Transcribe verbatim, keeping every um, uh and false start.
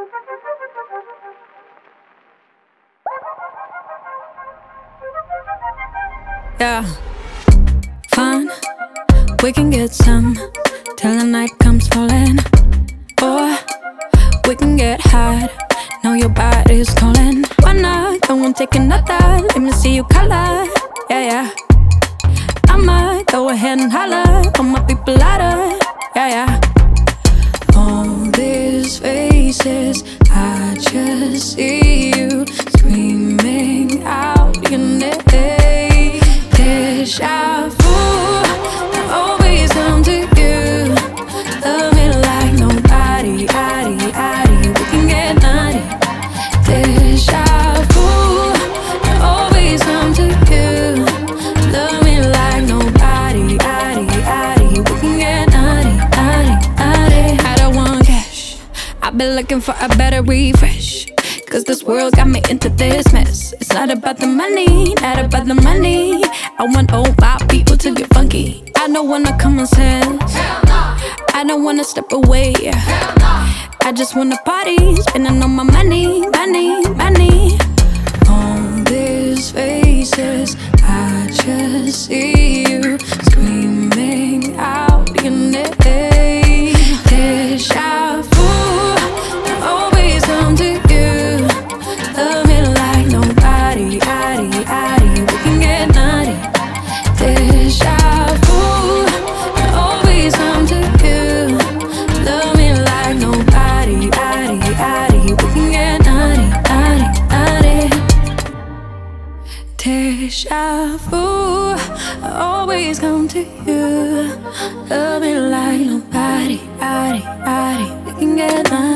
Yeah, fine, we can get some till the night comes falling. Or we can get high, know your body's calling. Why not? Go and take another, let me see you color. Yeah, yeah, I might go ahead and holler on my people louder. Yeah, yeah. All these faces, I just see you screaming out your name. Deja vu, I always come to you. Love me like nobody, addy, addy, we can get naughty. Deja vu, I always come to you. Love me like nobody, addy, addy, we can get naughty, naughty, naughty. I don't want cash, I've been looking for a better refresh. Cause this world got me into this mess. It's not about the money, not about the money. I want all my people to get funky. I don't wanna come and sense, I don't wanna step away. I just wanna party, spending all my money, money, money. On these faces, I just see you screaming out your name. Deja vu, I always come to you. Love me like nobody, addy, addy, we can get naughty. Deja vu, I always come to you. Love me like nobody, addy, addy, we can get naughty, naughty, naughty. Deja vu, I always come to you. Love me like nobody, addy, addy, we can get naughty.